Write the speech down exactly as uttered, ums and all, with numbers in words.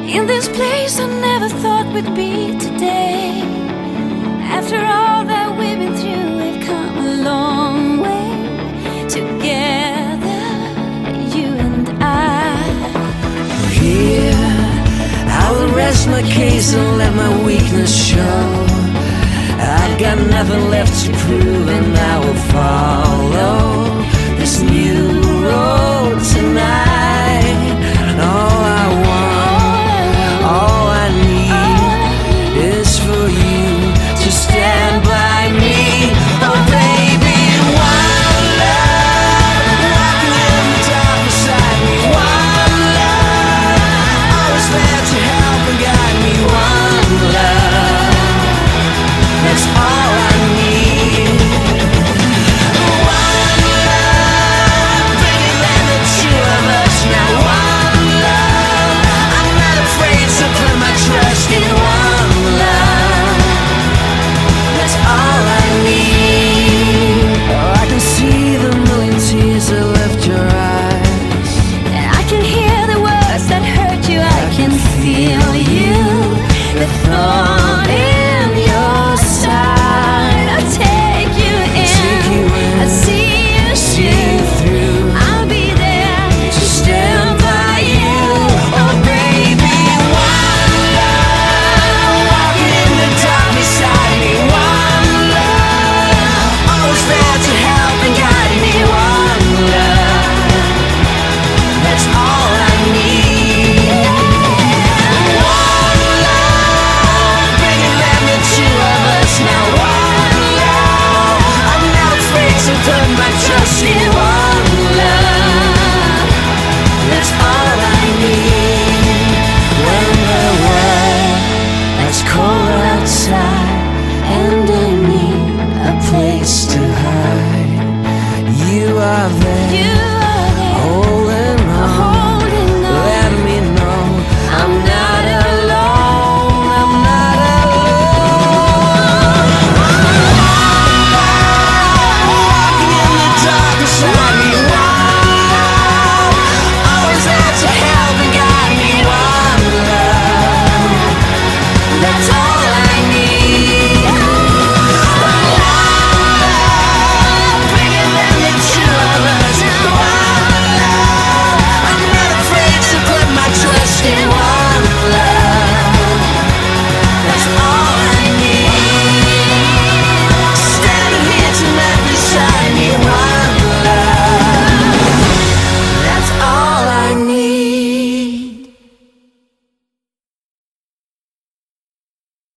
in this place I never thought we'd be today. After all that we've been through, we've come a long way together, you and I. Here, I will rest my case and let my weakness show. I've got nothing left to prove, and I will follow this new road.